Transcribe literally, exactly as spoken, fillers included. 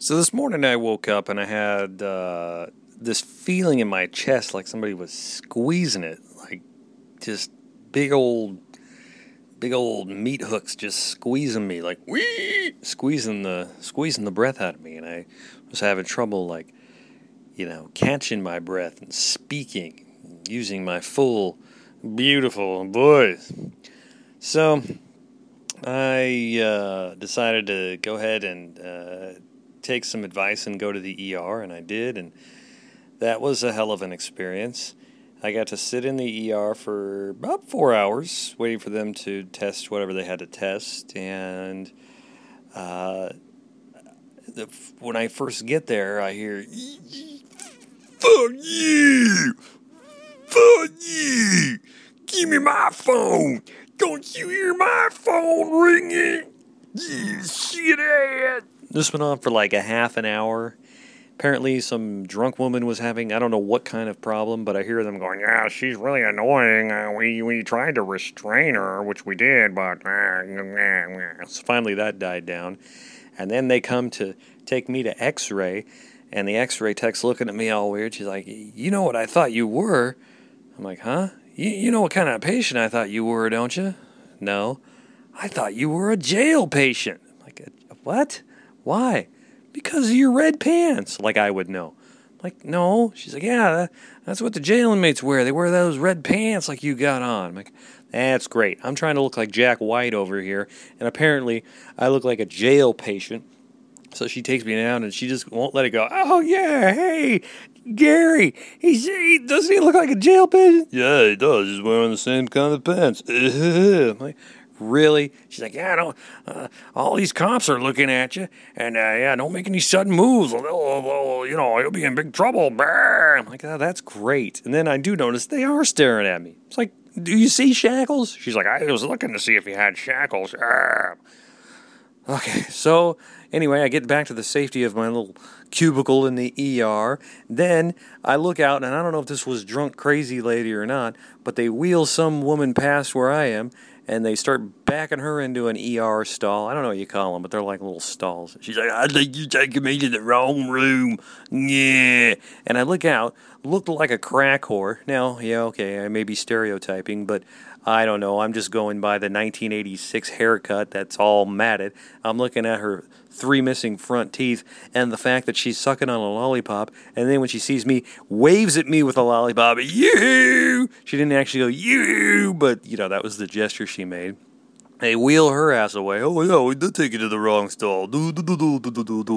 So this morning I woke up and I had uh, this feeling in my chest like somebody was squeezing it, like just big old, big old meat hooks just squeezing me, like wee, squeezing the squeezing the breath out of me, and I was having trouble, like you know, catching my breath and speaking, using my full, beautiful voice. So I uh, decided to go ahead and uh, take some advice and go to the E R, and I did, and that was a hell of an experience. I got to sit in the E R for about four hours, waiting for them to test whatever they had to test, and uh, the, when I first get there, I hear, "Fuck you! Fuck you! Give me my phone! Don't you hear my phone ringing? You shit ass!" This went on for like a half an hour. Apparently some drunk woman was having, I don't know what kind of problem, but I hear them going, "Yeah, she's really annoying. Uh, we, we tried to restrain her, which we did, but..." Uh, so finally that died down. And then they come to take me to x-ray, and the x-ray tech's looking at me all weird. She's like, "You know what I thought you were?" I'm like, "Huh? You, you know what kind of patient I thought you were, don't you?" "No. I thought you were a jail patient." I'm like, "What? Why?" "Because of your red pants." Like I would know. I'm like, "No." She's like, "Yeah, that, that's what the jail inmates wear. They wear those red pants like you got on." I'm like, "That's great. I'm trying to look like Jack White over here, and apparently I look like a jail patient." So she takes me down, and she just won't let it go. "Oh, yeah, hey, Gary, he's, he, doesn't he look like a jail patient?" "Yeah, he does. He's wearing the same kind of pants." I'm like, "Really?" She's like, "Yeah, don't, uh, all these cops are looking at you, and, uh, yeah, don't make any sudden moves. Or they'll, you know, you'll be in big trouble." I'm like, "Oh, that's great." And then I do notice they are staring at me. It's like, "Do you see shackles?" She's like, "I was looking to see if you had shackles." Okay, so anyway, I get back to the safety of my little cubicle in the E R. Then I look out, and I don't know if this was drunk crazy lady or not, but they wheel some woman past where I am, and they start backing her into an E R stall. I don't know what you call them, but they're like little stalls. She's like, "I think you taking me to the wrong room." Yeah. And I look out, looked like a crack whore. Now, yeah, okay, I may be stereotyping, but I don't know. I'm just going by the nineteen eighty-six haircut that's all matted. I'm looking at her three missing front teeth and the fact that she's sucking on a lollipop, and then when she sees me, waves at me with a lollipop. "You!" She didn't actually go, "You!" but, you know, that was the gesture she made. They wheel her ass away. "Oh, yeah, we did take you to the wrong stall." Do, do, do, do, do, do, do.